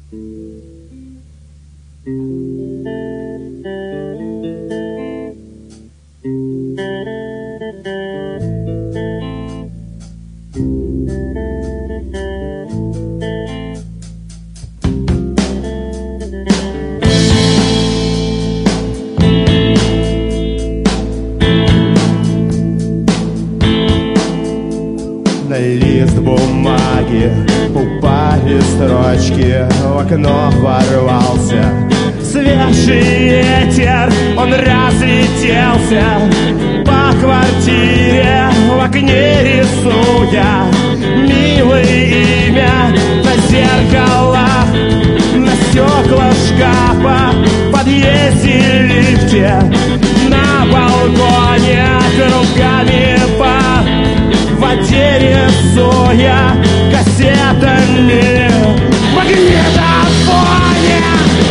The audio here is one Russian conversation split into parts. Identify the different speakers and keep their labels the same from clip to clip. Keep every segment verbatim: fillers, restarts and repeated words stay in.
Speaker 1: На лист бумаги упали строчки, в окно ворвался свежий ветер. Он разлетелся по квартире, в окне рисуя милое имя на зеркалах, на стекла шкафа, в подъезде, лифте, на балконе, кругами по воде рисуя кассетами в магнитофоне.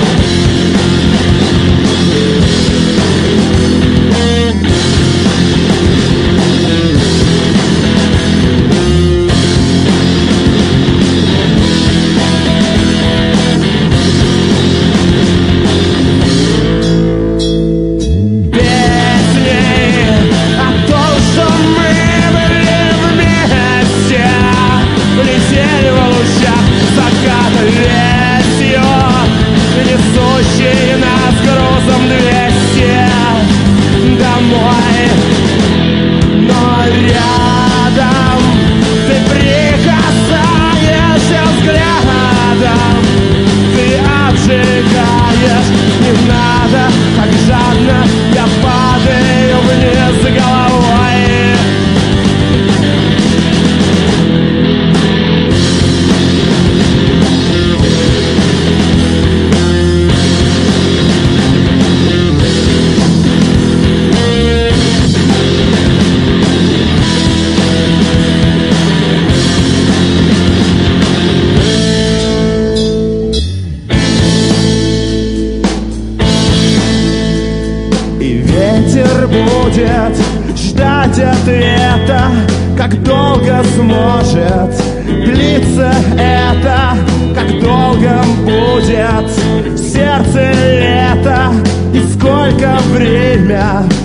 Speaker 1: Ветер будет ждать ответа, как долго сможет длиться это, как долго будет сердце лето, и сколько время